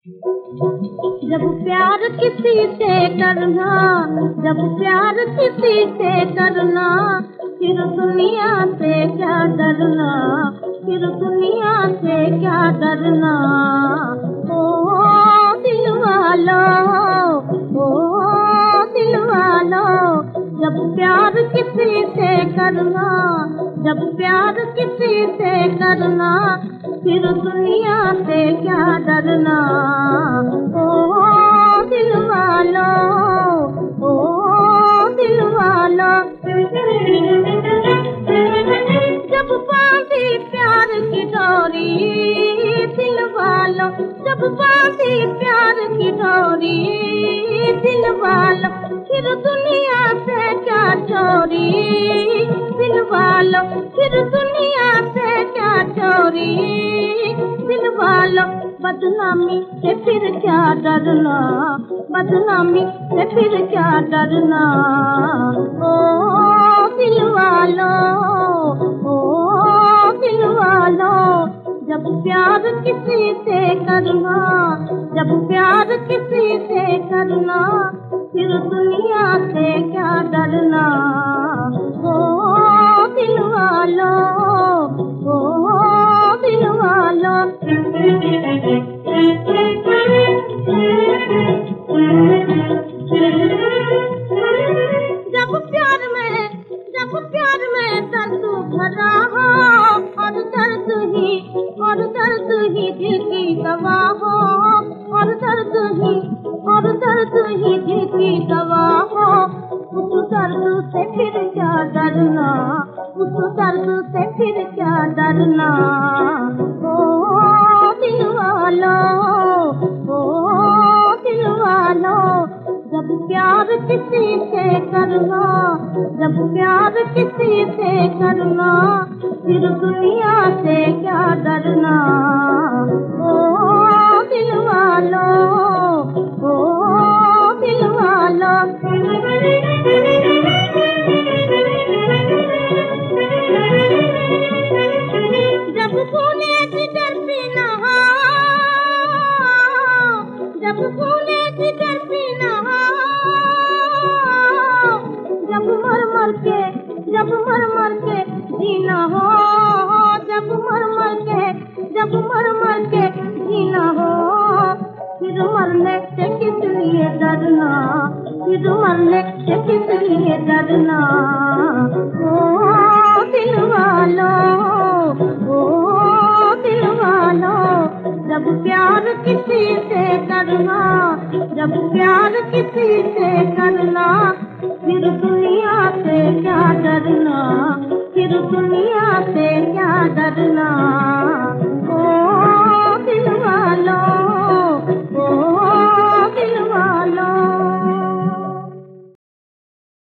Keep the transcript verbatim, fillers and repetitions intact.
जब प्यार किसी से करना, जब प्यार किसी से करना, फिर दुनिया से क्या डरना, फिर दुनिया से क्या डरना। ओ दिल वालों, ओ दिल वालों, जब प्यार किसी से करना, जब प्यार किसी से करना, फिर दुनिया से क्या डरना। ओ दिल वालों, ओ दिल वालों, जब बांधी प्यार की डोरी, दिल वालों, जब बांधी प्यार की डोरी, दिल वालों, फिर दुनिया से क्या चोरी, दिल वालों, फिर दुनिया से क्या चोरी, दिल वालों, बदनामी से फिर क्या डरना, बदनामी से फिर क्या डरना। ओ दिल वालों, ओ दिल वालों, जब प्यार किसी से करना, जब प्यार किसी से करना, फिर दुनिया से क्या डरना। ओ दिल वालों, ओ दिल वालों, जब प्यार में, जब प्यार में दर्द भरा हो, और दर्द ही, और दर्द ही दिल की दवा हो, और दर्द ही, और दर्द ही दिल की दवा हो, उस दर्द से फिर क्या डरना, उस दर्द से फिर क्या डरना। ओ दिल वालों, ओ दिल वालों, जब प्यार किसी से करना, जब प्यार किसी से करना, फिर दुनिया से क्या डरना। ओ दिल वालों, ओ दिल वालों, जब सोने की डरती न हो, जब सोने की डरती न हो, जब मर मर के, जब मर मर के जीना हो, जब मर मर के, जब मर मर के जीना हो, फिर मरने से किस लिए डरना, फिर मरने से किस लिए डरना। ओ दिल वालों, ओ दिल वालों, जब प्यार किसी से करना, जब प्यार किसी से करना, फिर दुनिया से क्या डरना, फिर दुनिया से क्या डरना।